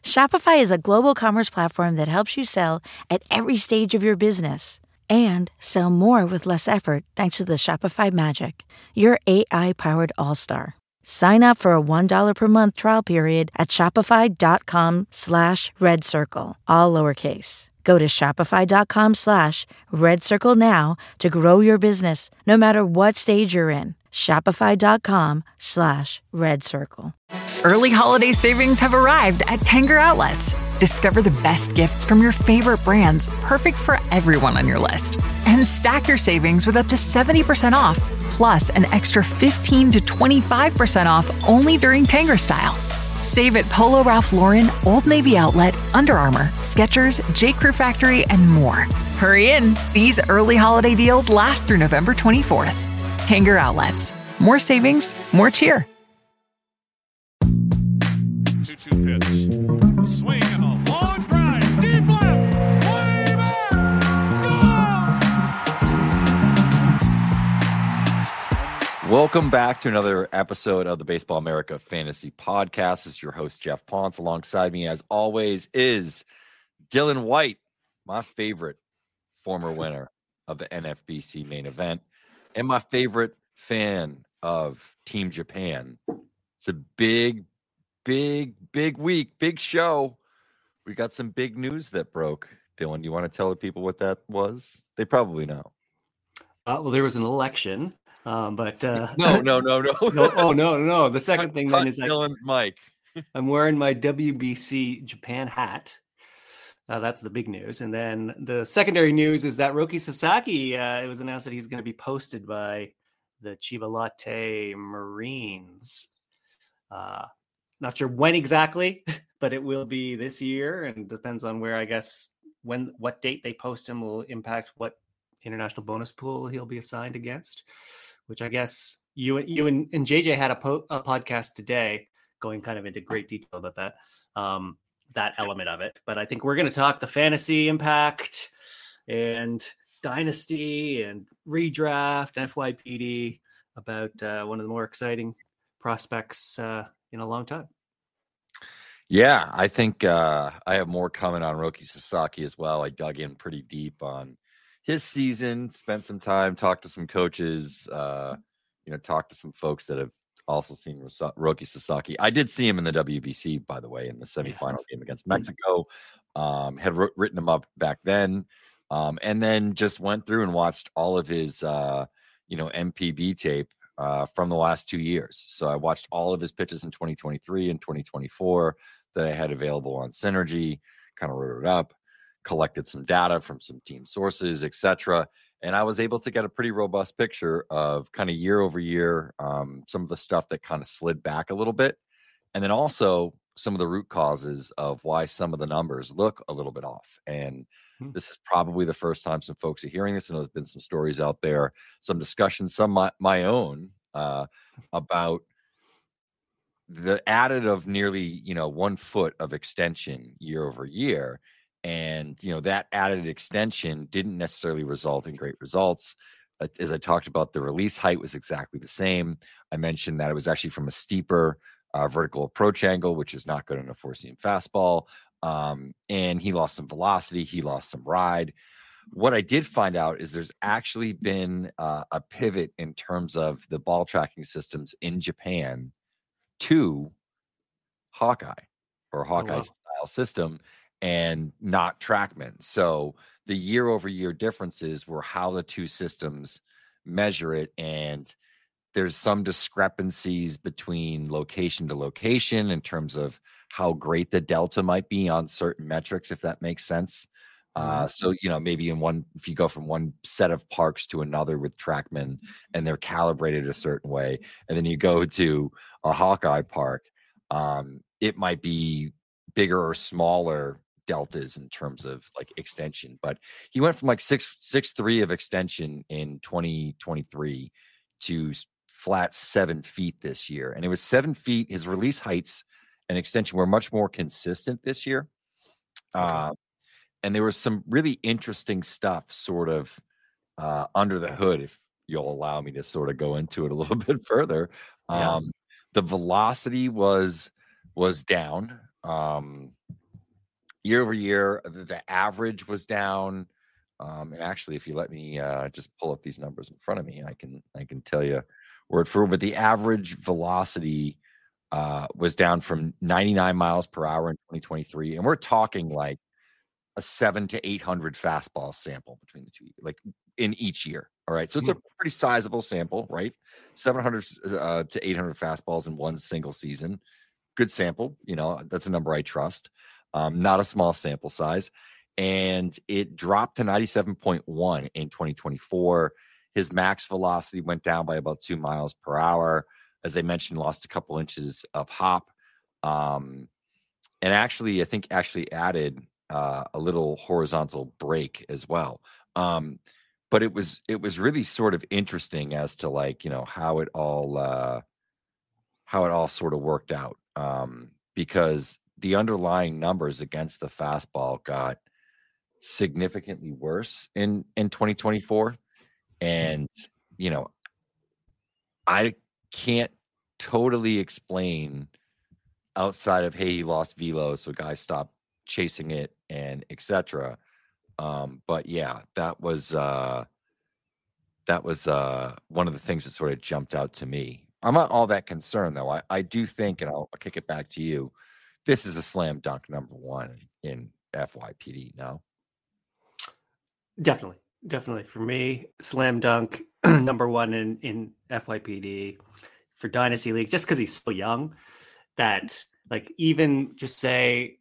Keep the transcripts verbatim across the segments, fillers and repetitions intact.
Shopify is a global commerce platform that helps you sell at every stage of your business and sell more with less effort thanks to the Shopify Magic, your A I-powered all-star. Sign up for a one dollar per month trial period at shopify.com slash red circle, all lowercase. Go to shopify.com slash red circle now to grow your business no matter what stage you're in. Shopify.com slash red circle. Early holiday savings have arrived at Tanger Outlets. Discover the best gifts from your favorite brands, perfect for everyone on your list. And stack your savings with up to seventy percent off, plus an extra fifteen to twenty-five percent off only during Tanger Style. Save at Polo Ralph Lauren, Old Navy Outlet, Under Armour, Skechers, J. Crew Factory, and more. Hurry in. These early holiday deals last through November twenty-fourth. Tanger Outlets. More savings, more cheer. two two pitch. Swing and a long drive. Deep left. Way back. Gone. Welcome back to another episode of the Baseball America Fantasy Podcast. This is your host, Jeff Ponce. Alongside me, as always, is Dylan White, my favorite former winner of the N F B C main event, and my favorite fan of Team Japan. It's a big, big, big week, big show. We got some big news that broke. Dylan, you want to tell the people what that was? They probably know. Uh, well, there was an election, um, but uh, no, no, no, no, no. Oh, no, no. The second thing then is Dylan's mic. I'm wearing my W B C Japan hat. Uh, that's the big news. And then the secondary news is that Roki Sasaki, uh, it was announced that he's going to be posted by the Chiba Lotte Marines. Uh, not sure when exactly, but it will be this year, and depends on where, I guess, when, what date they post him will impact what international bonus pool he'll be assigned against, which I guess you, you and, and J J had a, po- a podcast today going kind of into great detail about that, um, that element of it. But I think we're going to talk the fantasy impact and dynasty and redraft and F Y P D about uh, one of the more exciting prospects uh, in a long time. Yeah, I think uh, I have more coming on Roki Sasaki as well. I dug in pretty deep on his season, spent some time, talked to some coaches, uh, you know, talked to some folks that have also seen Roki Sasaki. I did see him in the W B C, by the way, in the semifinal yes. game against Mexico. Um, had r- written him up back then. Um, and then just went through and watched all of his, uh, you know, M P B tape uh, from the last two years. So I watched all of his pitches in twenty twenty-three and twenty twenty-four that I had available on Synergy, kind of wrote it up, collected some data from some team sources, et cetera. And I was able to get a pretty robust picture of kind of year over year, um, some of the stuff that kind of slid back a little bit. And then also some of the root causes of why some of the numbers look a little bit off. And this is probably the first time some folks are hearing this. And there's been some stories out there, some discussions, some my, my own uh, about the added of nearly, you know, one foot of extension year over year. And, you know, that added extension didn't necessarily result in great results. As I talked about, the release height was exactly the same. I mentioned that it was actually from a steeper uh, vertical approach angle, which is not good in a four-seam fastball. Um, and he lost some velocity. He lost some ride. What I did find out is there's actually been uh, a pivot in terms of the ball tracking systems in Japan to Hawkeye or Hawkeye oh, wow. style system and not TrackMan. So the year over year differences were how the two systems measure it. And there's some discrepancies between location to location in terms of how great the delta might be on certain metrics, if that makes sense. Uh, so, you know, maybe in one, if you go from one set of parks to another with TrackMan and they're calibrated a certain way, and then you go to a Hawkeye park, um, it might be bigger or smaller deltas in terms of like extension. But he went from like six, six, three of extension in twenty twenty-three to flat seven feet this year. And it was seven feet. His release heights and extension were much more consistent this year. Okay. Uh, and there was some really interesting stuff sort of uh, under the hood, if you'll allow me to sort of go into it a little bit further. Um, yeah. The velocity was, was down. Um, year over year, the, the average was down. Um, and actually, if you let me uh, just pull up these numbers in front of me, I can I can tell you word for word. But the average velocity uh, was down from ninety-nine miles per hour in twenty twenty-three, and we're talking like a seven to eight hundred fastball sample between the two, like in each year. All right, so it's a pretty sizable sample, right? seven hundred uh, to eight hundred fastballs in one single season. Good sample, you know, that's a number I trust. Um, not a small sample size. And it dropped to ninety-seven point one in twenty twenty-four. His max velocity went down by about two miles per hour. As I mentioned, lost a couple inches of hop. Um, and actually, I think actually added uh, a little horizontal break as well. Um, but it was it was really sort of interesting as to like, you know, how it all uh, how it all sort of worked out. Um, because the underlying numbers against the fastball got significantly worse in in twenty twenty-four, and you know, I can't totally explain outside of hey, he lost velo, so guys stopped chasing it and etc. Um, but yeah, that was uh, that was uh, one of the things that sort of jumped out to me. I'm not all that concerned though. I, I do think, and I'll, I'll kick it back to you, this is a slam dunk number one in F Y P D. No. Definitely. Definitely. For me, slam dunk, number one in, in F Y P D for Dynasty League, just because he's so young that, like, even just say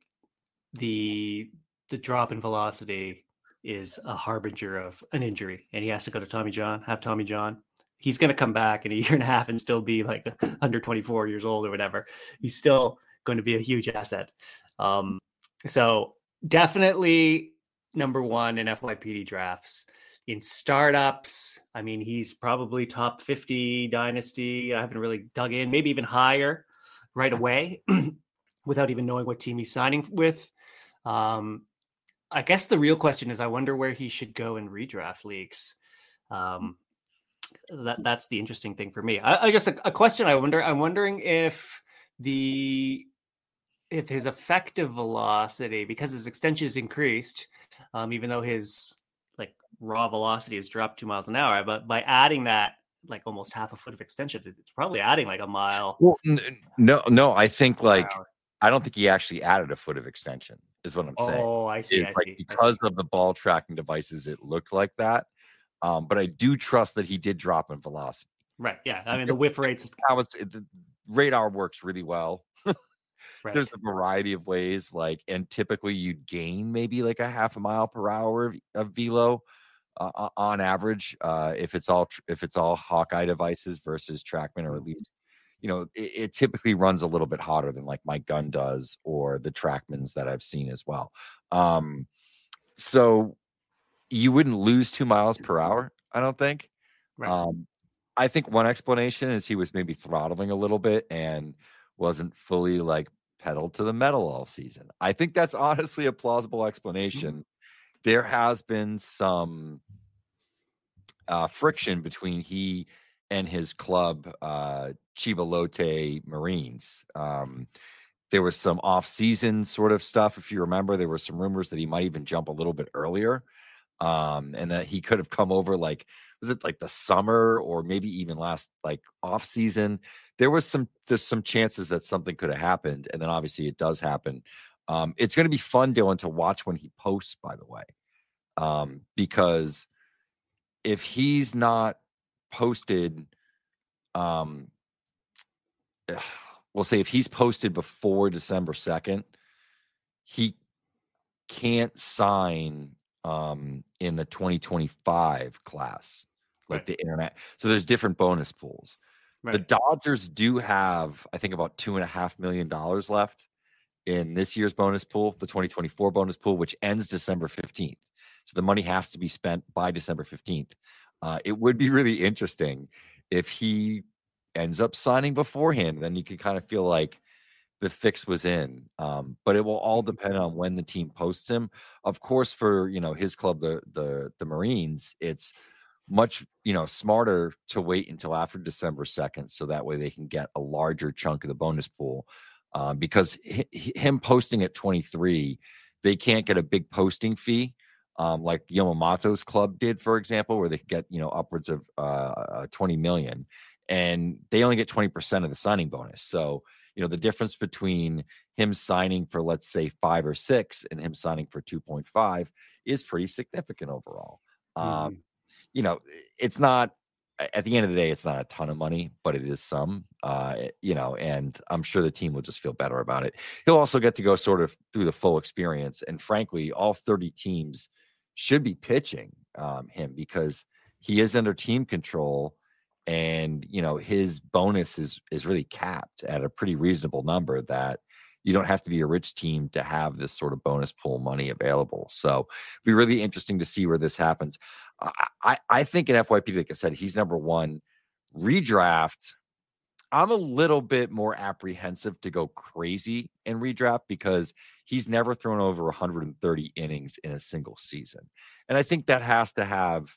the the drop in velocity is a harbinger of an injury and he has to go to Tommy John, have Tommy John. He's going to come back in a year and a half and still be like under twenty-four years old or whatever. He's still going to be a huge asset. Um, so definitely number one in F Y P D drafts. In startups, I mean, he's probably top fifty dynasty. I haven't really dug in, maybe even higher right away without even knowing what team he's signing with. Um, I guess the real question is, I wonder where he should go in redraft leagues. Um, that that's the interesting thing for me. I, I just a, a question. I wonder. I'm wondering if the if his effective velocity, because his extension is increased, um, even though his like raw velocity has dropped two miles an hour, but by adding that like almost half a foot of extension, it's probably adding like a mile. Well, n- no, no, I think like I don't think he actually added a foot of extension. Is what I'm saying. Oh, I see. I like see. because I see. of the ball tracking devices, it looked like that. Um, but I do trust that he did drop in velocity. Right. Yeah. I mean, the whiff rates. How it's it, the radar works really well. Right. There's a variety of ways, like, and typically you'd gain maybe like a half a mile per hour of, of velo uh, on average, uh, if it's all if it's all Hawkeye devices versus TrackMan, or at least, you know, it, it typically runs a little bit hotter than like my gun does or the TrackMans that I've seen as well. Um, so you wouldn't lose two miles per hour, I don't think. Right. Um, I think one explanation is he was maybe throttling a little bit and wasn't fully like pedal to the metal all season. I think that's honestly a plausible explanation. Mm-hmm. There has been some uh, friction between he and his club, uh, Chibalote Marines. Um, there was some off-season sort of stuff. If you remember, there were some rumors that he might even jump a little bit earlier. Um, and that he could have come over like, was it like the summer or maybe even last like off season? There was some, there's some chances that something could have happened. And then obviously it does happen. Um, it's going to be fun, Dylan, to watch when he posts, by the way. Um, because if he's not posted, um, we'll say if he's posted before December second, he can't sign um in the twenty twenty-five class, like right. the internet. So there's different bonus pools. Right. The Dodgers do have, I think, about two and a half million dollars left in this year's bonus pool, the twenty twenty-four bonus pool, which ends December fifteenth. So the money has to be spent by December fifteenth. Uh, it would be really interesting if he ends up signing beforehand. Then you could kind of feel like the fix was in, um, but it will all depend on when the team posts him. Of course, for, you know, his club, the the the Marines, it's much, you know, smarter to wait until after December second, so that way they can get a larger chunk of the bonus pool. Um, because h- him posting at twenty-three they can't get a big posting fee um, like Yamamoto's club did, for example, where they could get, you know, upwards of uh, twenty million, and they only get twenty percent of the signing bonus. So, you know, the difference between him signing for, let's say, five or six and him signing for two point five is pretty significant overall. Mm-hmm. Um, you know, it's not, at the end of the day, it's not a ton of money, but it is some, uh, you know, and I'm sure the team will just feel better about it. He'll also get to go sort of through the full experience. And frankly, all thirty teams should be pitching um, him because he is under team control. And, you know, his bonus is, is really capped at a pretty reasonable number that you don't have to be a rich team to have this sort of bonus pool money available. So it'll be really interesting to see where this happens. I, I, I think in F Y P, like I said, he's number one. Redraft, I'm a little bit more apprehensive to go crazy in redraft because he's never thrown over one hundred thirty innings in a single season. And I think that has to have,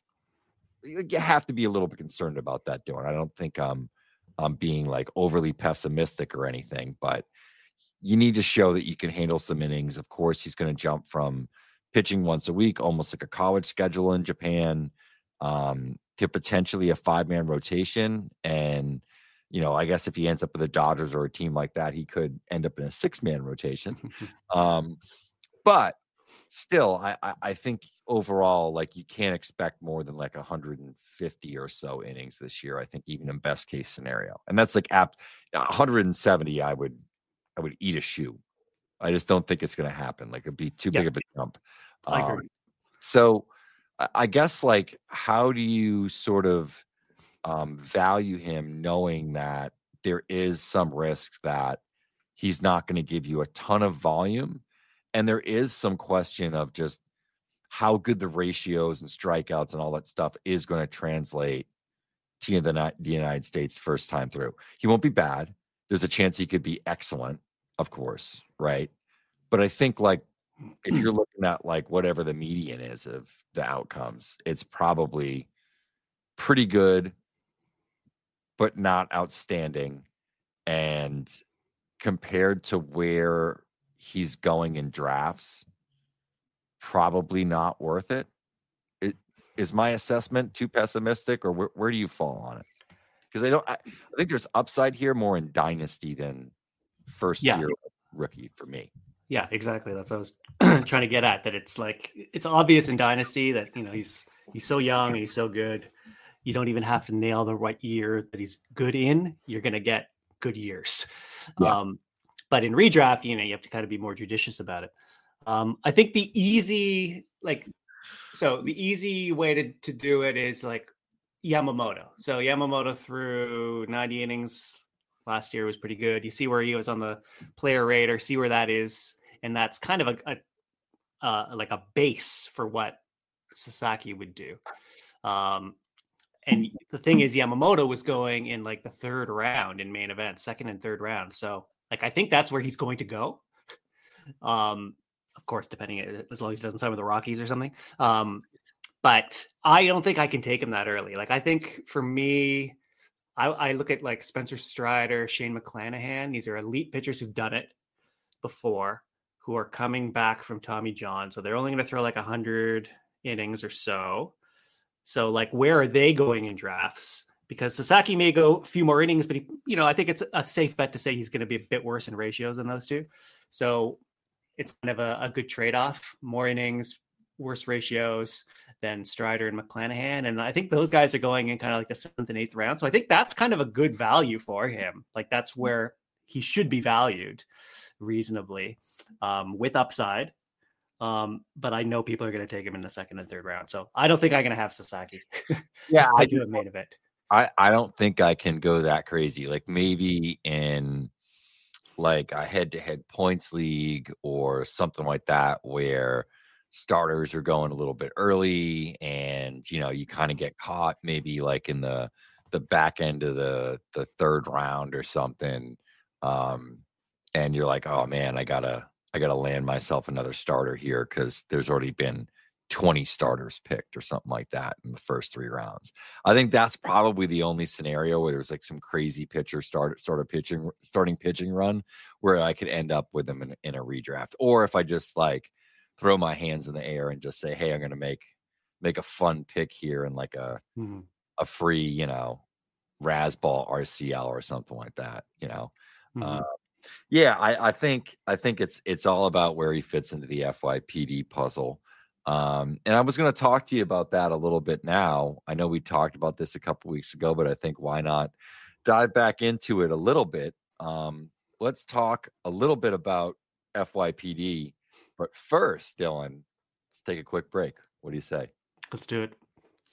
you have to be a little bit concerned about that, Dylan. I don't think I'm, I'm being like overly pessimistic or anything, but you need to show that you can handle some innings. Of course, he's going to jump from pitching once a week, almost like a college schedule in Japan, um, to potentially a five-man rotation. And, you know, I guess if he ends up with the Dodgers or a team like that, he could end up in a six-man rotation. um, but still, I, I, I think overall, like, you can't expect more than like one hundred fifty or so innings this year. I think even in best case scenario, and that's like apt one hundred seventy. I would, I would eat a shoe. I just don't think it's going to happen. Like, it'd be too yeah. big of a jump. I agree. Um, so I guess, like, how do you sort of um, value him knowing that there is some risk that he's not going to give you a ton of volume? And there is some question of just how good the ratios and strikeouts and all that stuff is going to translate to the, the United States first time through. He won't be bad. There's a chance he could be excellent, of course, right? But I think, like, if you're looking at like whatever the median is of the outcomes, it's probably pretty good, but not outstanding. And compared to where he's going in drafts, probably not worth it. it is my assessment too pessimistic, or where, where do you fall on it? Because I don't, I, I think there's upside here more in dynasty than first yeah. year rookie for me. Yeah, exactly. That's what I was trying to get at, that it's like, it's obvious in dynasty that, you know, he's, he's so young and he's so good. You don't even have to nail the right year that he's good in. You're going to get good years. Yeah. Um, but in redraft, you know, you have to kind of be more judicious about it. Um, I think the easy, like, so the easy way to, to do it is like Yamamoto. So Yamamoto threw ninety innings last year, was pretty good. You see where he was on the player radar, see where that is. And that's kind of a, a uh, like a base for what Sasaki would do. Um, and the thing is, Yamamoto was going in like the third round in main event, second and third round. So like, I think that's where he's going to go. Um, of course, depending, as long as he doesn't sign with the Rockies or something. Um, but I don't think I can take him that early. Like, I think for me, I, I look at like Spencer Strider, Shane McClanahan. These are elite pitchers who've done it before, who are coming back from Tommy John. So they're only going to throw like one hundred innings or so. So like, where are they going in drafts? Because Sasaki may go a few more innings, but he, you know, I think it's a safe bet to say he's going to be a bit worse in ratios than those two. So it's kind of a, a good trade-off, more innings, worse ratios than Strider and McClanahan. And I think those guys are going in kind of like the seventh and eighth round. So I think that's kind of a good value for him. Like, that's where he should be valued reasonably, um, with upside. Um, but I know people are going to take him in the second and third round. So I don't think I'm going to have Sasaki. Yeah, I do a main event. I, I don't think I can go that crazy. Like, maybe in like a head-to-head points league or something like that, where starters are going a little bit early and, you know, you kind of get caught maybe like in the, the back end of the, the third round or something. Um, and you're like, oh man, I gotta, I gotta land myself another starter here, 'cause there's already been twenty starters picked or something like that in the first three rounds. I think that's probably the only scenario where there's like some crazy pitcher start sort of pitching, starting pitching run where I could end up with them in, in a redraft. Or if I just like throw my hands in the air and just say, hey, I'm going to make make a fun pick here and like a mm-hmm. a free, you know, Razzball R C L or something like that, you know. Mm-hmm. Uh, yeah, I, I think I think it's it's all about where he fits into the F Y P D puzzle. Um, and I was going to talk to you about that a little bit now. I know we talked about this a couple weeks ago, but I think why not dive back into it a little bit. Um, let's talk a little bit about F Y P D. But first, Dylan, let's take a quick break. What do you say? Let's do it.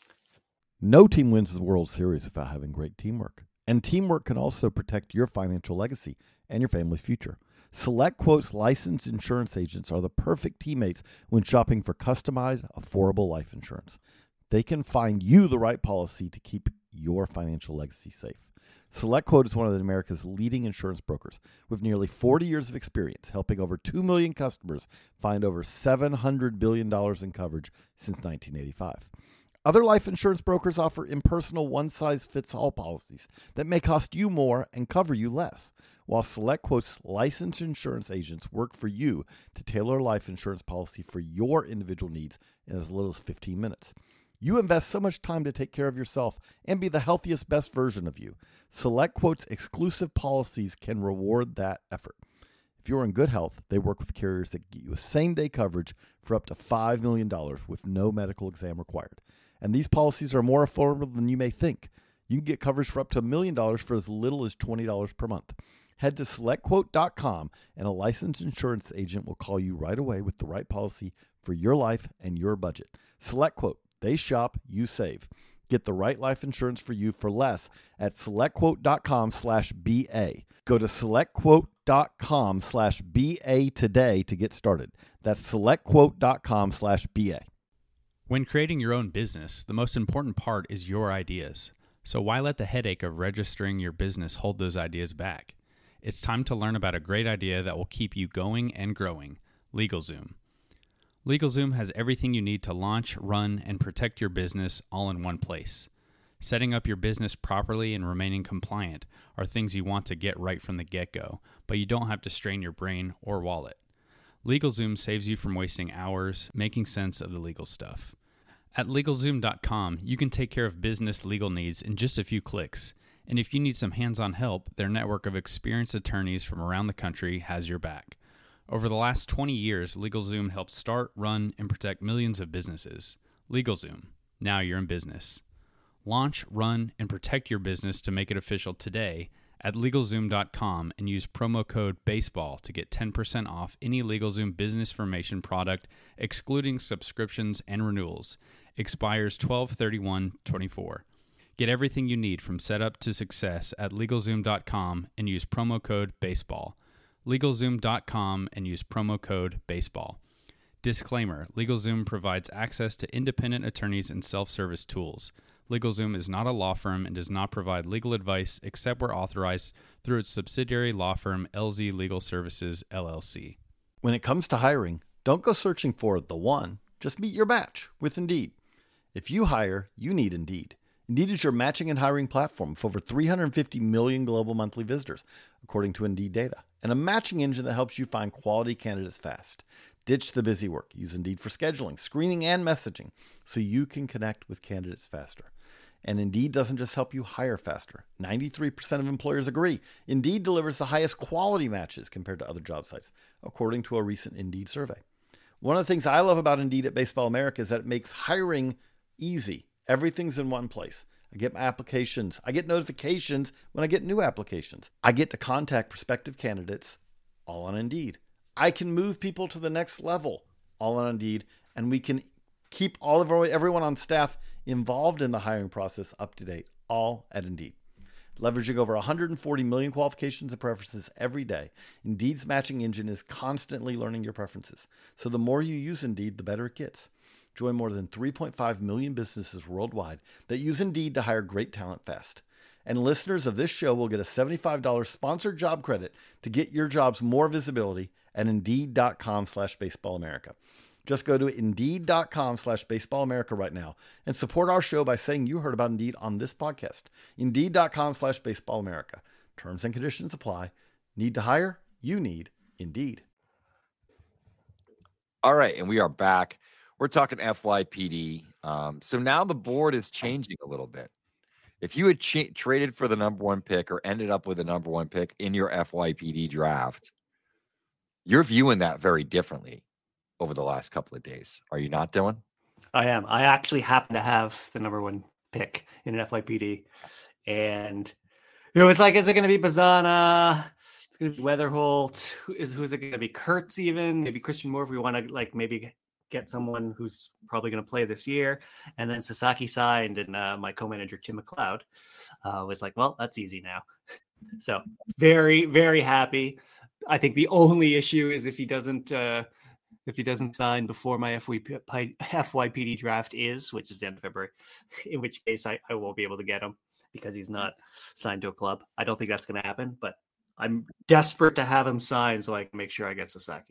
No team wins the World Series without having great teamwork. And teamwork can also protect your financial legacy and your family's future. SelectQuote's licensed insurance agents are the perfect teammates when shopping for customized, affordable life insurance. They can find you the right policy to keep your financial legacy safe. SelectQuote is one of America's leading insurance brokers with nearly forty years of experience, helping over two million customers find over seven hundred billion dollars in coverage since nineteen eighty-five. Other life insurance brokers offer impersonal one-size-fits-all policies that may cost you more and cover you less, while SelectQuote's licensed insurance agents work for you to tailor a life insurance policy for your individual needs in as little as fifteen minutes. You invest so much time to take care of yourself and be the healthiest, best version of you. SelectQuote's exclusive policies can reward that effort. If you're in good health, they work with carriers that get you a same-day coverage for up to five million dollars with no medical exam required. And these policies are more affordable than you may think. You can get coverage for up to a million dollars for as little as twenty dollars per month. Head to select quote dot com and a licensed insurance agent will call you right away with the right policy for your life and your budget. SelectQuote. They shop, you save. Get the right life insurance for you for less at selectquote.com slash BA. Go to selectquote.com slash BA today to get started. That's selectquote.com slash BA. When creating your own business, the most important part is your ideas. So why let the headache of registering your business hold those ideas back? It's time to learn about a great idea that will keep you going and growing, LegalZoom. LegalZoom has everything you need to launch, run, and protect your business all in one place. Setting up your business properly and remaining compliant are things you want to get right from the get-go, but you don't have to strain your brain or wallet. LegalZoom saves you from wasting hours making sense of the legal stuff. At LegalZoom dot com, you can take care of business legal needs in just a few clicks. And if you need some hands-on help, their network of experienced attorneys from around the country has your back. Over the last twenty years, LegalZoom helped start, run, and protect millions of businesses. LegalZoom. Now you're in business. Launch, run, and protect your business to make it official today at LegalZoom dot com and use promo code BASEBALL to get ten percent off any LegalZoom business formation product, excluding subscriptions and renewals. Expires twelve thirty-one twenty-four. Get everything you need from setup to success at LegalZoom dot com and use promo code BASEBALL. LegalZoom dot com and use promo code BASEBALL. Disclaimer, LegalZoom provides access to independent attorneys and self-service tools. LegalZoom is not a law firm and does not provide legal advice except where authorized through its subsidiary law firm L Z Legal Services, L L C. When it comes to hiring, don't go searching for the one. Just meet your match with Indeed. If you hire, you need Indeed. Indeed is your matching and hiring platform with over three hundred fifty million global monthly visitors, according to Indeed data, and a matching engine that helps you find quality candidates fast. Ditch the busy work. Use Indeed for scheduling, screening, and messaging so you can connect with candidates faster. And Indeed doesn't just help you hire faster. ninety-three percent of employers agree. Indeed delivers the highest quality matches compared to other job sites, according to a recent Indeed survey. One of the things I love about Indeed at Baseball America is that it makes hiring easy. Everything's in one place. I get my applications. I get notifications when I get new applications. I get to contact prospective candidates all on Indeed. I can move people to the next level all on Indeed, and we can keep all of our, everyone on staff involved in the hiring process up to date, all at Indeed. Leveraging over one hundred forty million qualifications and preferences every day, Indeed's matching engine is constantly learning your preferences. So the more you use Indeed, the better it gets. Join more than three point five million businesses worldwide that use Indeed to hire great talent fast. And listeners of this show will get a seventy-five dollars sponsored job credit to get your jobs more visibility at Indeed.com slash Baseball America. Just go to Indeed.com slash Baseball America right now and support our show by saying you heard about Indeed on this podcast. Indeed.com slash Baseball America. Terms and conditions apply. Need to hire? You need Indeed. All right, and we are back. We're talking F Y P D. Um, so now the board is changing a little bit. If you had ch- traded for the number one pick or ended up with the number one pick in your F Y P D draft, you're viewing that very differently over the last couple of days. Are you not, Dylan? I am. I actually happen to have the number one pick in an F Y P D. And it was like, is it going to be Bazana? It's going to be Weatherholt. Who is, who is it going to be? Kurtz even? Maybe Christian Moore if we want to like maybe get someone who's probably going to play this year. And then Sasaki signed, and uh, my co-manager Tim McLeod uh, was like, well, that's easy now. So very, very happy. I think the only issue is if he doesn't uh, if he doesn't sign before my F Y P D draft is, which is the end of February, in which case I, I won't be able to get him because he's not signed to a club. I don't think that's going to happen, but I'm desperate to have him sign so I can make sure I get Sasaki.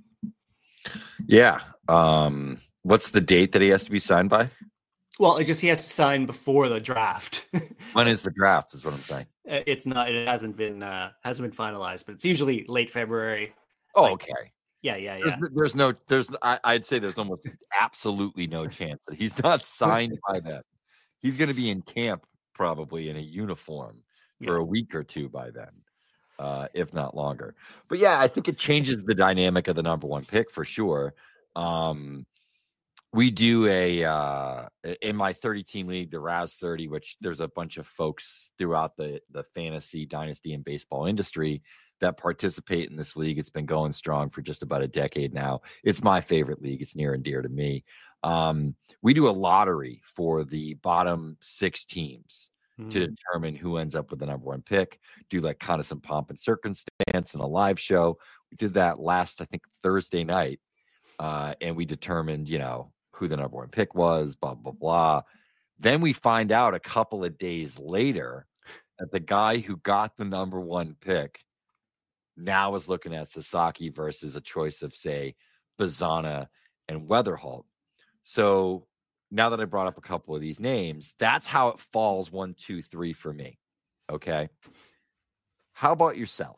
Yeah. Um, what's the date that he has to be signed by? Well, it just he has to sign before the draft. When is the draft? Is what I'm saying. It's not. It hasn't been. Uh, hasn't been finalized, but it's usually late February. Oh, like, okay. Yeah, yeah, yeah. There's, there's no. There's. I, I'd say there's almost absolutely no chance that he's not signed by then. He's going to be in camp probably in a uniform for Yeah. a week or two by then. Uh, if not longer. But yeah, I think it changes the dynamic of the number one pick for sure. Um, we do a uh, in my thirty team league, the Raz thirty, which there's a bunch of folks throughout the the fantasy dynasty and baseball industry that participate in this league. It's been going strong for just about a decade now. It's my favorite league. It's near and dear to me. Um, we do a lottery for the bottom six teams to determine who ends up with the number one pick, do like kind of some pomp and circumstance and a live show. We did that last, I think, Thursday night. Uh, and we determined, you know, who the number one pick was, blah, blah, blah. Then we find out a couple of days later that the guy who got the number one pick now is looking at Sasaki versus a choice of, say, Bazana and Weatherholt. So now that I brought up a couple of these names, that's how it falls one, two, three for me. Okay. How about yourself?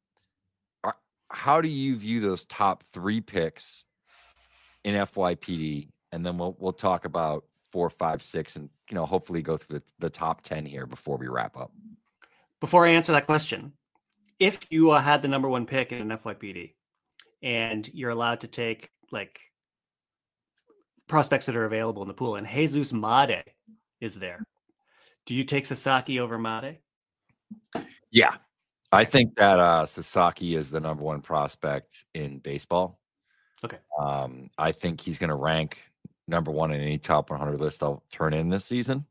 Are, how do you view those top three picks in F Y P D? And then we'll we'll talk about four, five, six, and you know, hopefully go through the, the top ten here before we wrap up. Before I answer that question, if you uh, had the number one pick in an F Y P D and you're allowed to take like prospects that are available in the pool, and Jesus Made is there, do you take Sasaki over Made? Yeah, I think that uh, Sasaki is the number one prospect in baseball. Okay. Um, I think he's going to rank number one in any top one hundred list I'll turn in this season.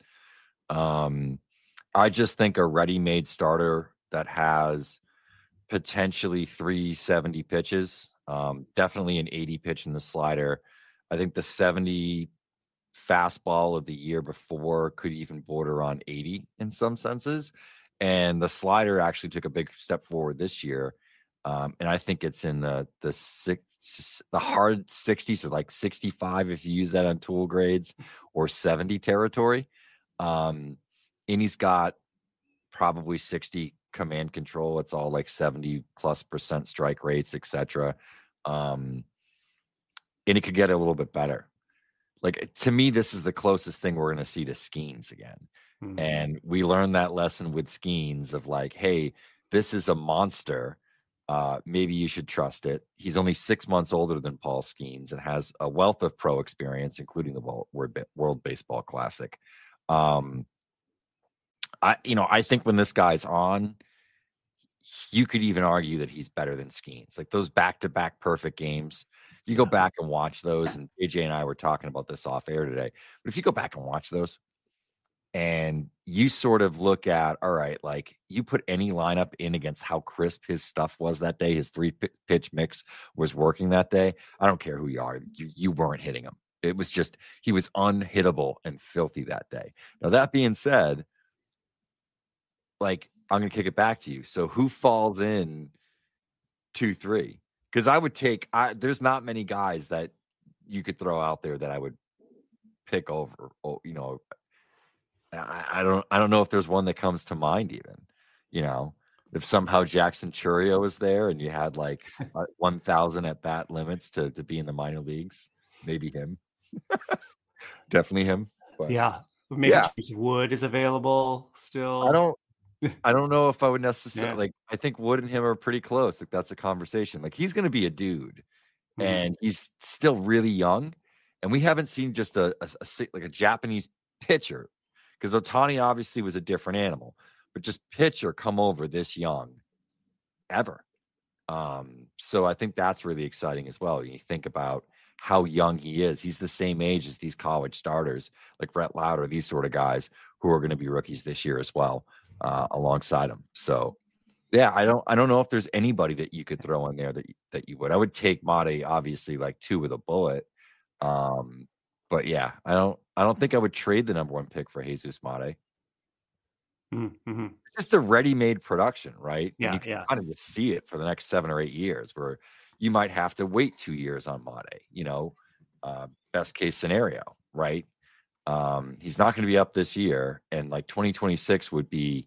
Um, I just think a ready-made starter that has potentially three seventy pitches, um, definitely an eighty pitch in the slider. I think the seventy fastball of the year before could even border on eighty in some senses. And the slider actually took a big step forward this year. Um, and I think it's in the the six, the hard sixties, or like sixty-five if you use that on tool grades, or seventy territory. Um, and he's got probably sixty command control. It's all like seventy plus percent strike rates, et cetera. Um, and it could get a little bit better. Like, to me, this is the closest thing we're going to see to Skeens again. Mm-hmm. And we learned that lesson with Skeens of like, hey, this is a monster. Uh, maybe you should trust it. He's only six months older than Paul Skeens and has a wealth of pro experience, including the World Baseball Classic. Um, I, you know, I think when this guy's on, you could even argue that he's better than Skeens. Like those back-to-back perfect games, you go back and watch those. And A J and I were talking about this off air today. But if you go back and watch those, and you sort of look at, all right, like you put any lineup in against how crisp his stuff was that day, his three pitch mix was working that day. I don't care who you are. You, you weren't hitting him. It was just, he was unhittable and filthy that day. Now, that being said, like, I'm going to kick it back to you. So who falls in two, three? Because I would take, I, there's not many guys that you could throw out there that I would pick over, you know, I, I don't I don't know if there's one that comes to mind even, you know. if somehow Jackson Churio was there and you had like one thousand at bat limits to, to be in the minor leagues, maybe him. Definitely him. But Yeah. Maybe yeah. James Wood is available still. I don't I don't know if I would necessarily Yeah. like I think Wood and him are pretty close. Like that's a conversation. Like he's gonna be a dude Mhm. and he's still really young. And we haven't seen just a, a, a like a Japanese pitcher because Ohtani obviously was a different animal, but just pitcher come over this young ever. Um, so I think that's really exciting as well. You think about how young he is. He's the same age as these college starters like Brett Lauder, these sort of guys who are going to be rookies this year as well, uh, alongside him. So yeah, I don't, I don't know if there's anybody that you could throw in there that, that you would. I would take Mate obviously like two with a bullet. Um, but yeah, I don't, I don't think I would trade the number one pick for Jesus Mate. Mm-hmm. Just a ready-made production, right? Yeah, and you can yeah. kind of just see it for the next seven or eight years, where you might have to wait two years on Mate. You know, uh, best case scenario, right? Um, he's not going to be up this year, and like twenty twenty-six would be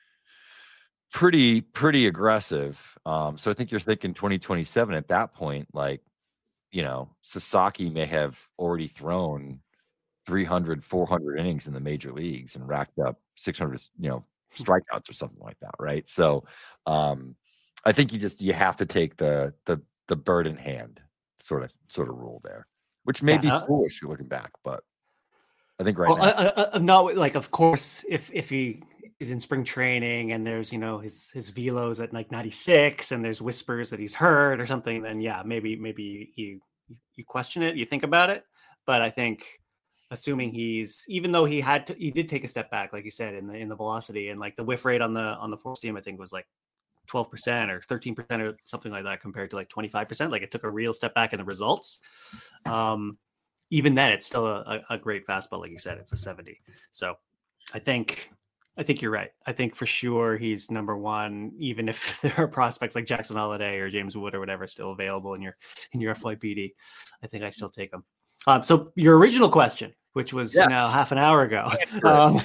pretty, pretty aggressive. Um, so I think you're thinking twenty twenty-seven at that point, like, you know, Sasaki may have already thrown three hundred, four hundred innings in the major leagues and racked up six hundred, you know, strikeouts or something like that. Right. So um, I think you just, you have to take the, the, the bird in hand sort of, sort of rule there, which may Yeah, be uh, foolish looking back, but I think right well, now. I, I, I'm not like, of course, if, if he is in spring training and there's, you know, his, his velos at like ninety-six and there's whispers that he's hurt or something, then yeah, maybe, maybe you, you question it, you think about it. But I think, assuming he's, even though he had to, he did take a step back, like you said, in the in the velocity and like the whiff rate on the on the four seam, I think was like twelve percent or thirteen percent or something like that compared to like twenty-five percent. Like it took a real step back in the results. Um, even then, it's still a, a great fastball, like you said, it's a seventy. So I think I think you're right. I think for sure he's number one, even if there are prospects like Jackson Holliday or James Wood or whatever still available in your in your F Y P D. I think I still take them. Um, so your original question, which was Yes. now half an hour ago, um,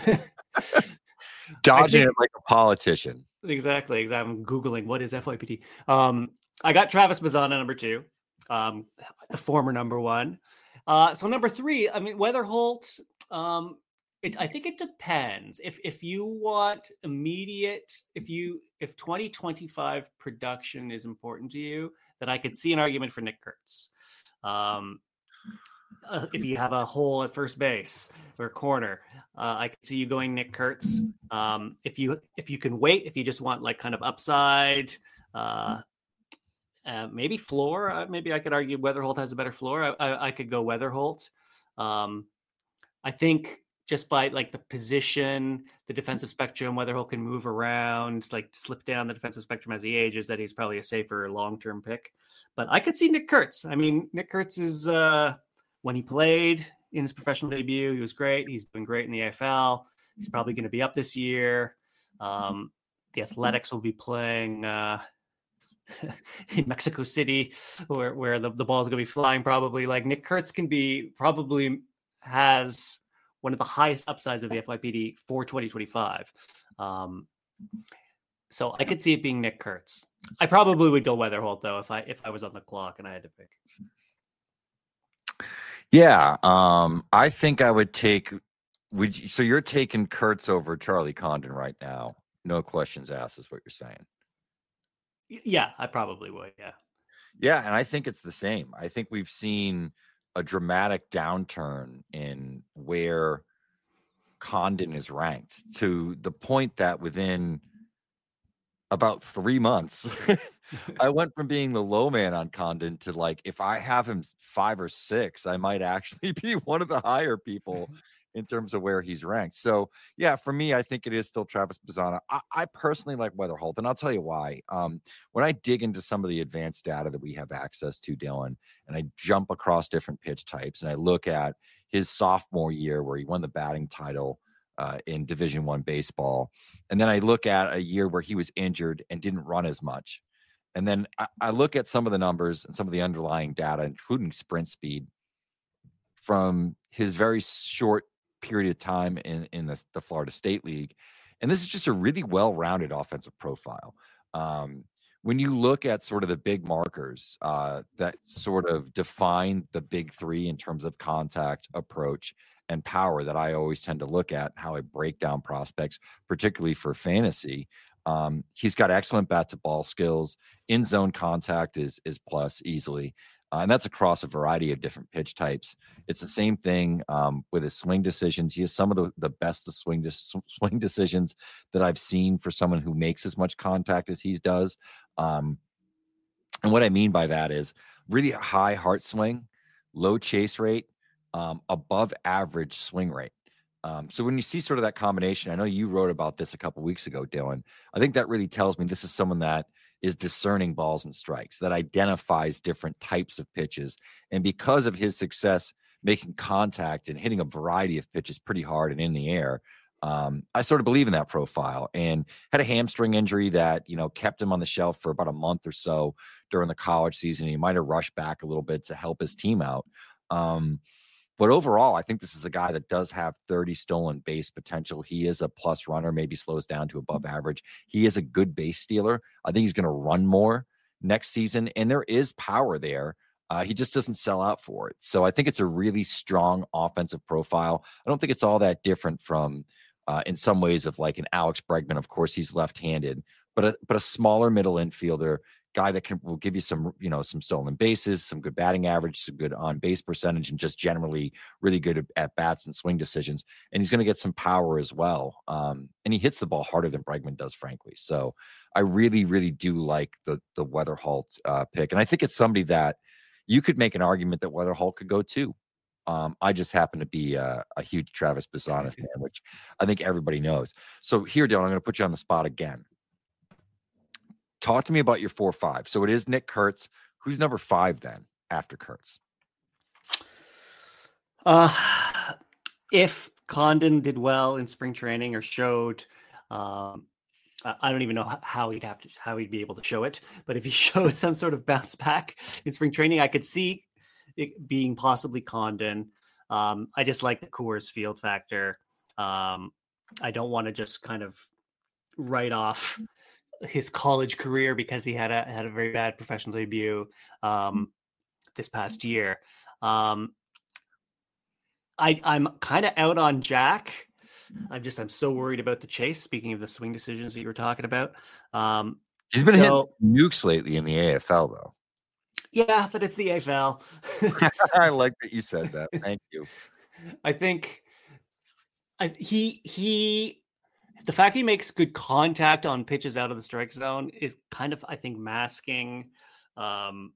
Dodging think- it like a politician. exactly, exactly. I'm Googling what is F Y P D. Um, I got Travis Mazzana number two, um, the former number one. Uh, so number three, I mean, Weatherholt, um, it, I think it depends. If if you want immediate, if you if twenty twenty-five production is important to you, then I could see an argument for Nick Kurtz. Um, uh, if you have a hole at first base or corner, uh, I could see you going Nick Kurtz. Um, if you if you can wait, if you just want like kind of upside, uh, uh, maybe floor. Uh, maybe I could argue Weatherholt has a better floor. I, I, I could go Weatherholt. Um, I think just by like the position, the defensive spectrum, Weatherholt can move around, like slip down the defensive spectrum as he ages, that he's probably a safer long-term pick. But I could see Nick Kurtz. I mean, Nick Kurtz is, uh, when he played in his professional debut, he was great. He's doing great in the A F L. He's probably going to be up this year. Um, the Athletics will be playing uh, in Mexico City, where, where the, the ball is going to be flying probably. Like Nick Kurtz can be, probably has one of the highest upsides of the F Y P D for twenty twenty-five. Um, so I could see it being Nick Kurtz. I probably would go Weatherholt though if I if I was on the clock and I had to pick. Yeah, um, I think I would take. Would you, so you're taking Kurtz over Charlie Condon right now? No questions asked, is what you're saying. Yeah, I probably would. Yeah. Yeah, and I think it's the same. I think we've seen a dramatic downturn in where Condon is ranked to the point that within about three months, I went from being the low man on Condon to like, if I have him five or six, I might actually be one of the higher people in terms of where he's ranked. So yeah, for me, I think it is still Travis Mazzana. I, I personally like Weatherholt, and I'll tell you why. Um, when I dig into some of the advanced data that we have access to, Dylan, and I jump across different pitch types, and I look at his sophomore year where he won the batting title uh, in Division One baseball, and then I look at a year where he was injured and didn't run as much, and then I, I look at some of the numbers and some of the underlying data, including sprint speed, from his very short period of time in, in the, the Florida State League. And this is just a really well-rounded offensive profile. Um, when you look at sort of the big markers uh, that sort of define the big three in terms of contact, approach, and power that I always tend to look at, how I break down prospects, particularly for fantasy, um, he's got excellent bat to ball skills. In zone contact is is plus easily. Uh, and that's across a variety of different pitch types. It's the same thing um, with his swing decisions. He has some of the, the best of swing, swing decisions that I've seen for someone who makes as much contact as he does. Um, and what I mean by that is really high heart swing, low chase rate, um, above average swing rate. Um, so when you see sort of that combination, I know you wrote about this a couple weeks ago, Dylan. I think that really tells me this is someone that is discerning balls and strikes, that identifies different types of pitches. And because of his success making contact and hitting a variety of pitches pretty hard and in the air, um, I sort of believe in that profile. And had a hamstring injury that, you know, kept him on the shelf for about a month or so during the college season. He might have rushed back a little bit to help his team out. Um, But overall, I think this is a guy that does have thirty stolen base potential. He is a plus runner, maybe slows down to above average. He is a good base stealer. I think he's going to run more next season, and there is power there. Uh, he just doesn't sell out for it. So I think it's a really strong offensive profile. I don't think it's all that different from, uh, in some ways, of like an Alex Bregman. Of course, he's left-handed, but a, but a smaller middle infielder, guy that can will give you some, you know, some stolen bases, some good batting average, some good on base percentage, and just generally really good at, at bats and swing decisions. And he's going to get some power as well. Um, and he hits the ball harder than Bregman does, frankly. So I really, really do like the the Weatherholt uh, pick, and I think it's somebody that you could make an argument that Weatherholt could go too. Um, I just happen to be a, a huge Travis Bazzana fan, which I think everybody knows. So here, Dylan, I'm going to put you on the spot again. Talk to me about your four five. So it is Nick Kurtz. Who's number five then after Kurtz? Uh, if Condon did well in spring training or showed, um, I don't even know how he'd have to, how he'd be able to show it. But if he showed some sort of bounce back in spring training, I could see it being possibly Condon. Um, I just like the Coors Field factor. Um, I don't want to just kind of write off his college career because he had a had a very bad professional debut um, this past year. Um, I I'm kind of out on Jack. I'm just I'm so worried about the chase. Speaking of the swing decisions that you were talking about, um, he's been so, hitting nukes lately in the A F L though. Yeah, but it's the A F L. I like that you said that. Thank you. I think I, he he. The fact he makes good contact on pitches out of the strike zone is kind of, I think, masking um,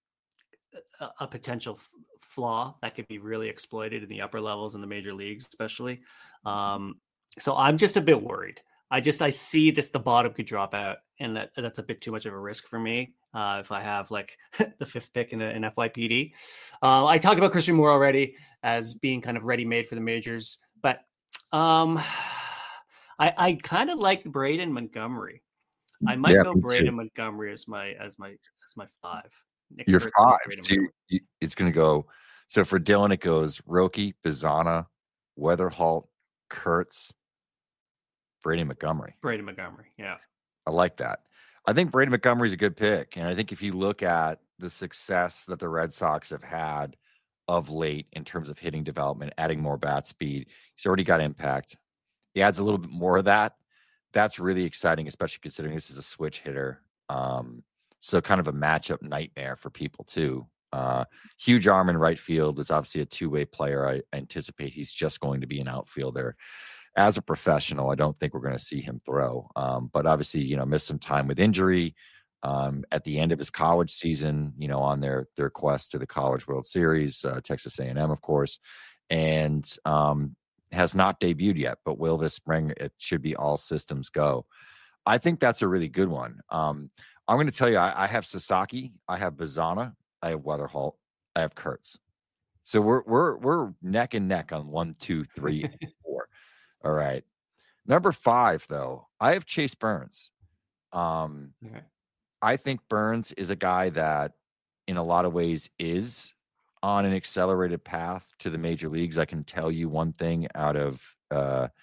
a, a potential f- flaw that could be really exploited in the upper levels in the major leagues, especially. Um, so I'm just a bit worried. I just, I see this, the bottom could drop out, and that that's a bit too much of a risk for me uh, if I have like the fifth pick in an F Y P D. Uh, I talked about Christian Moore already as being kind of ready-made for the majors, but um, I, I kind of like Braden Montgomery. I might yeah, go Braden too. Montgomery as my as my as my five. Nick You're Kurtz five. So you, you, it's going to go. So for Dylan, it goes Roki, Bazzana, Weatherholt, Kurtz, Braden Montgomery. Braden Montgomery. Yeah, I like that. I think Braden Montgomery is a good pick, and I think if you look at the success that the Red Sox have had of late in terms of hitting development, adding more bat speed, he's already got impact. He adds a little bit more of that. That's really exciting, especially considering this is a switch hitter. Um, so kind of a matchup nightmare for people too. Uh, huge arm in right field is obviously a two-way player. I anticipate he's just going to be an outfielder. As a professional, I don't think we're going to see him throw. Um, but obviously, you know, missed some time with injury um, at the end of his college season, you know, on their their quest to the College World Series, uh, Texas A and M, of course. And um has not debuted yet, but will this spring. It should be all systems go. I think that's a really good one. Um, I'm going to tell you, I, I have Sasaki, I have Bazzana, I have Weatherholt, I have Kurtz. So we're we're we're neck and neck on one, two, three, and four. All right. Number five, though, I have Chase Burns. Um, okay. I think Burns is a guy that, in a lot of ways, is on an accelerated path to the major leagues. I can tell you one thing out of uh,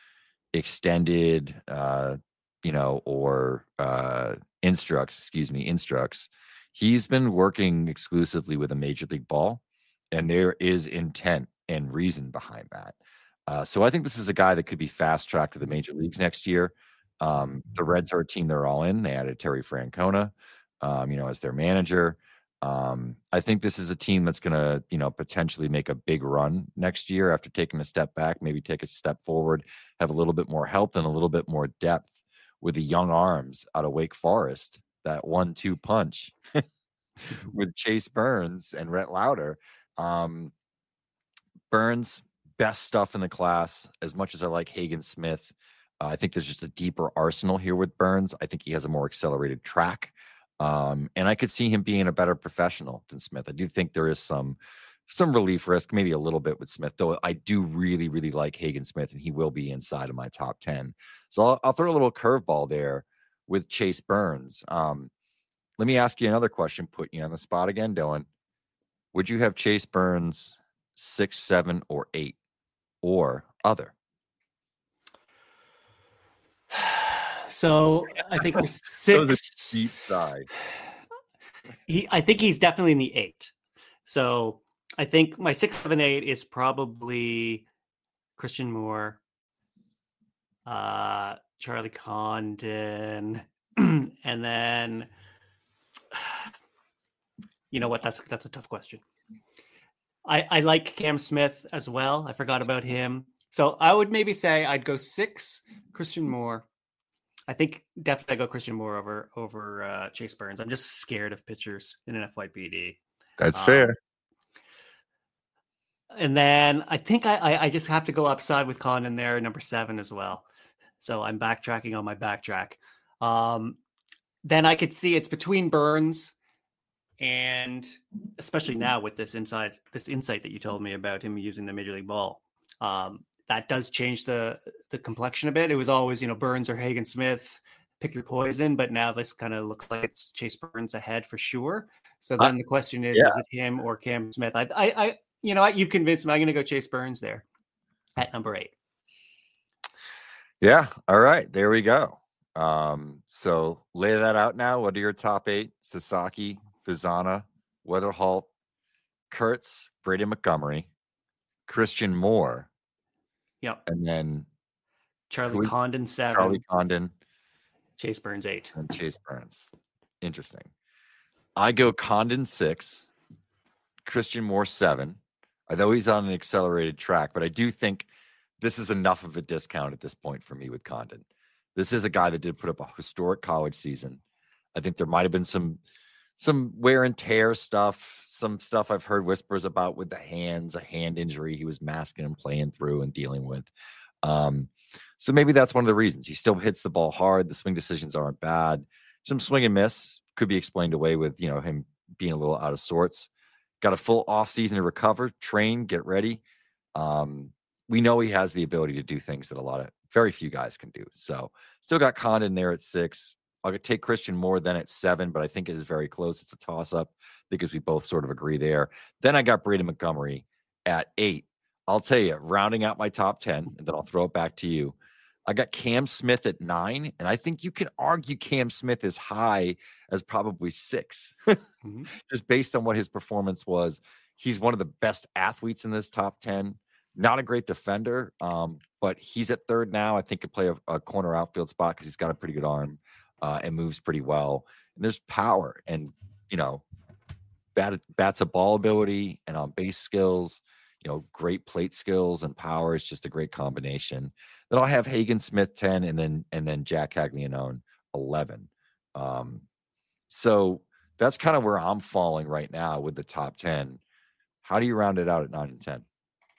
extended, uh, you know, or uh, instructs, excuse me, instructs, he's been working exclusively with a major league ball, and there is intent and reason behind that. Uh, so I think this is a guy that could be fast tracked to the major leagues next year. Um, the Reds are a team they're all in. They added Terry Francona, um, you know, as their manager. Um, I think this is a team that's going to, you know, potentially make a big run next year after taking a step back, maybe take a step forward, have a little bit more help and a little bit more depth with the young arms out of Wake Forest, that one two punch with Chase Burns and Rhett Lauder. Um, Burns, best stuff in the class. As much as I like Hagen Smith, uh, I think there's just a deeper arsenal here with Burns. I think he has a more accelerated track. Um, and I could see him being a better professional than Smith. I do think there is some some relief risk, maybe a little bit with Smith, though I do really, really like Hagen Smith, and he will be inside of my top ten. So I'll, I'll throw a little curveball there with Chase Burns. Um, let me ask you another question, putting you on the spot again, Dylan. Would you have Chase Burns six, seven, or eight, or other? So I think we're six. Deep side. He, I think he's definitely in the eight. So I think my six, seven, eight is probably Christian Moore, uh, Charlie Condon, and then you know what? That's that's a tough question. I, I like Cam Smith as well. I forgot about him. So I would maybe say I'd go six, Christian Moore. I think definitely I go Christian Moore over over uh, Chase Burns. I'm just scared of pitchers in an F Y P D. That's um, fair. And then I think I, I I just have to go upside with Condon there, number seven as well. So I'm backtracking on my backtrack. Um, then I could see it's between Burns and especially now with this inside this insight that you told me about him using the major league ball. Um, that does change the the complexion a bit. It was always, you know, Burns or Hagen Smith, pick your poison, but now this kind of looks like it's Chase Burns ahead for sure. So then uh, the question is, yeah. is it him or Cam Smith? I, I, I you know, you've convinced me. I'm going to go Chase Burns there at number eight. Yeah. All right. There we go. Um, so lay that out now. What are your top eight? Sasaki, Vizana, Weatherholt, Kurtz, Brady Montgomery, Christian Moore. Yep. And then Charlie we, Condon, seven. Charlie Condon. Chase Burns, eight. And Chase Burns. Interesting. I go Condon, six. Christian Moore, seven. Although he's on an accelerated track, but I do think this is enough of a discount at this point for me with Condon. This is a guy that did put up a historic college season. I think there might have been some some wear and tear stuff, some stuff I've heard whispers about with the hands, a hand injury he was masking and playing through and dealing with. Um, so maybe that's one of the reasons. He still hits the ball hard. The swing decisions aren't bad. Some swing and miss could be explained away with, you know, him being a little out of sorts. Got a full off season to recover, train, get ready. Um, we know he has the ability to do things that a lot of very few guys can do. So still got Condon there at six. I'll take Christian Moore then at seven, but I think it is very close. It's a toss-up because we both sort of agree there. Then I got Brady Montgomery at eight. I'll tell you, rounding out my top ten, and then I'll throw it back to you. I got Cam Smith at nine, and I think you can argue Cam Smith is high as probably six, mm-hmm. just based on what his performance was. He's one of the best athletes in this top ten. Not a great defender, um, but he's at third now. I think could play a, a corner outfield spot because he's got a pretty good arm. Uh, and moves pretty well. And there's power and, you know, bat, bats a ball ability and on base skills, you know, great plate skills and power. It's just a great combination. Then I'll have Hagen Smith ten and then and then Jack Caglianone eleven. Um, so that's kind of where I'm falling right now with the top ten. How do you round it out at nine and ten?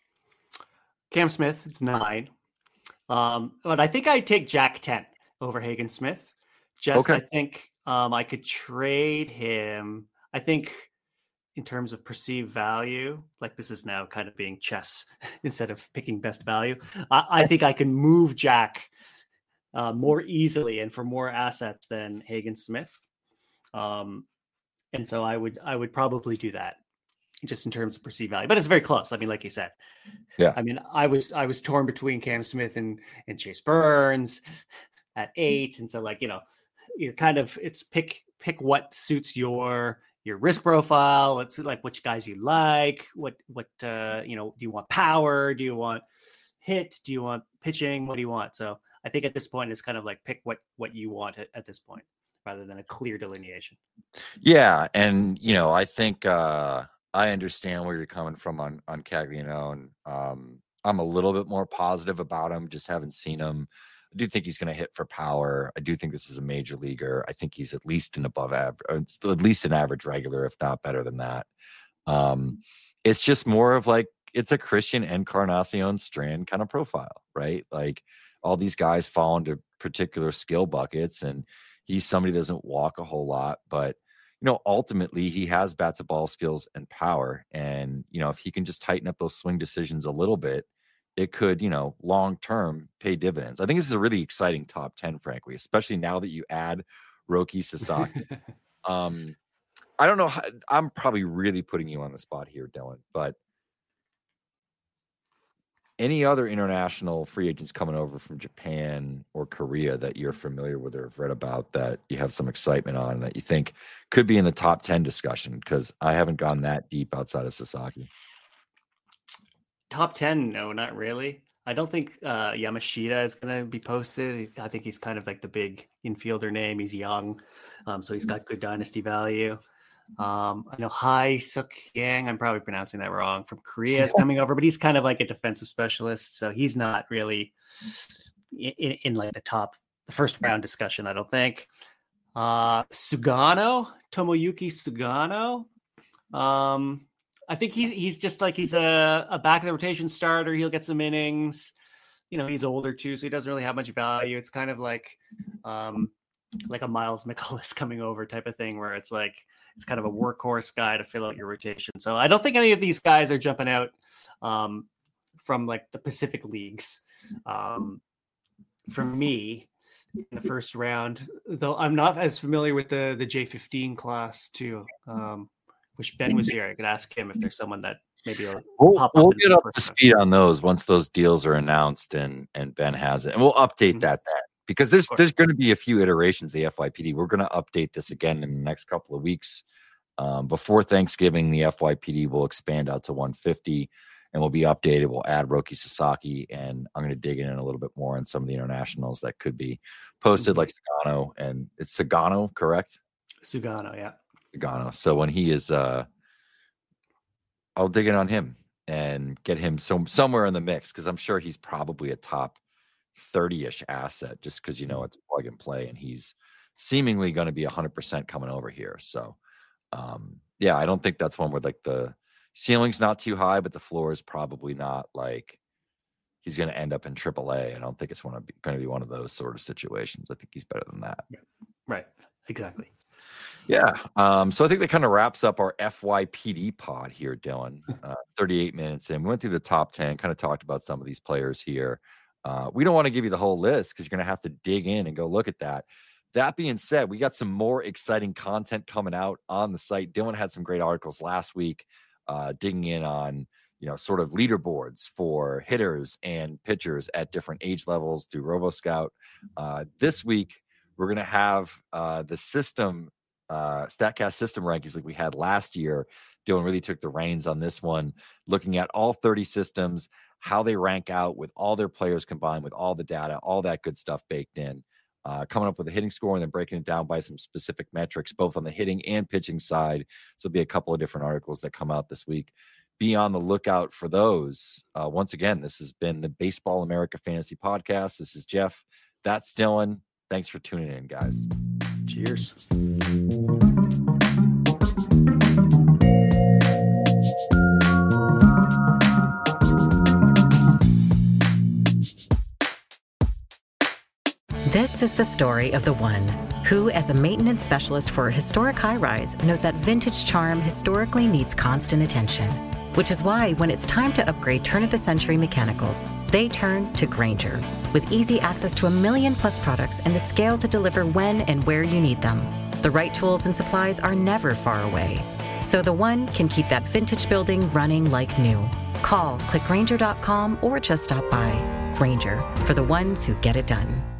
Cam Smith, it's nine. Um, but I think I'd take Jack ten over Hagen Smith. Just, okay. I think um, I could trade him. I think in terms of perceived value, like this is now kind of being chess instead of picking best value. I, I think I can move Jack uh, more easily and for more assets than Hagen Smith. Um, and so I would, I would probably do that. just in terms of perceived value, but it's very close. I mean, like you said, Yeah. I mean, I was I was torn between Cam Smith and and Chase Burns at eight, and so like you know, you're kind of it's pick pick what suits your your risk profile. What's like which guys you like. What what uh, you know? Do you want power? Do you want hit? Do you want pitching? What do you want? So I think at this point, it's kind of like pick what what you want at, at this point, rather than a clear delineation. Yeah, and you know, I think uh, I understand where you're coming from on on Caglianone. Um, I'm a little bit more positive about him. Just haven't seen him. I do think he's going to hit for power. I do think this is a major leaguer. I think he's at least an above average, at least an average regular, if not better than that. Um, it's just more of like it's a Christian Encarnacion Strand kind of profile, right? Like all these guys fall into particular skill buckets, and he's somebody that doesn't walk a whole lot, but you know, ultimately he has bat to ball skills and power. And, you know, if he can just tighten up those swing decisions a little bit, it could, you know, long-term pay dividends. I think this is a really exciting top ten, frankly, especially now that you add Roki Sasaki. um, I don't know. How, I'm probably really putting you on the spot here, Dylan, but any other international free agents coming over from Japan or Korea that you're familiar with or have read about that you have some excitement on that you think could be in the top ten discussion? Because I haven't gone that deep outside of Sasaki. Top ten? No, not really. I don't think uh, Yamashita is going to be posted. I think he's kind of like the big infielder name. He's young, um, so he's got good dynasty value. Um, I know Hai Suk Yang, I'm probably pronouncing that wrong, from Korea is coming over, but he's kind of like a defensive specialist, so he's not really in, in like the top, the first round discussion, I don't think. Uh, Sugano, Tomoyuki Sugano. Um, I think he's he's just like he's a, a back of the rotation starter. He'll get some innings. You know, he's older too, so he doesn't really have much value. It's kind of like um, like a Miles McCullough coming over type of thing, where it's like it's kind of a workhorse guy to fill out your rotation. So I don't think any of these guys are jumping out um, from like the Pacific leagues. Um, for me, in the first round, though, I'm not as familiar with the the J fifteen class too. Um, wish Ben was here. I could ask him if there's someone that maybe will we'll, pop up. We'll in get the up first to round. speed on those once those deals are announced and and Ben has it, and we'll update Mhm. that then. Because there's Sure. there's going to be a few iterations of the F Y P D. We're going to update this again in the next couple of weeks. Um, before Thanksgiving, the F Y P D will expand out to one fifty and will be updated. We'll add Roki Sasaki, and I'm going to dig in a little bit more on some of the internationals that could be posted, Mhm. like Sagano. And it's Sagano, correct? Sugano, yeah. Sagano. So when he is, uh, I'll dig in on him and get him some somewhere in the mix, because I'm sure he's probably a top thirty-ish asset just because, you know, it's plug and play, and he's seemingly going to be one hundred percent coming over here. So, um, yeah, I don't think that's one where like the ceiling's not too high, but the floor is probably not like he's going to end up in triple A. I don't think it's one of going to be one of those sort of situations. I think he's better than that. Right. Exactly. Yeah. Um, so I think that kind of wraps up our F Y P D pod here, Dylan. Uh, thirty-eight minutes in. We went through the top ten, kind of talked about some of these players here. Uh, we don't want to give you the whole list because you're going to have to dig in and go look at that. That being said, we got some more exciting content coming out on the site. Dylan had some great articles last week, uh, digging in on, you know, sort of leaderboards for hitters and pitchers at different age levels through RoboScout. Uh, this week, we're going to have uh, the system, uh, StatCast system rankings like we had last year. Dylan really took the reins on this one, looking at all thirty systems, how they rank out with all their players combined, with all the data, all that good stuff baked in. Uh, coming up with a hitting score and then breaking it down by some specific metrics, both on the hitting and pitching side. So there'll be a couple of different articles that come out this week. Be on the lookout for those. Uh, once again, this has been the Baseball America Fantasy Podcast. This is Jeff. That's Dylan. Thanks for tuning in, guys. Cheers. This is the story of the one who, as a maintenance specialist for a historic high-rise, knows that vintage charm historically needs constant attention. Which is why, when it's time to upgrade turn-of-the-century mechanicals, they turn to Grainger. With easy access to a million-plus products and the scale to deliver when and where you need them. The right tools and supplies are never far away. so the one can keep that vintage building running like new. Call, click Grainger dot com, or just stop by. Grainger, for the ones who get it done.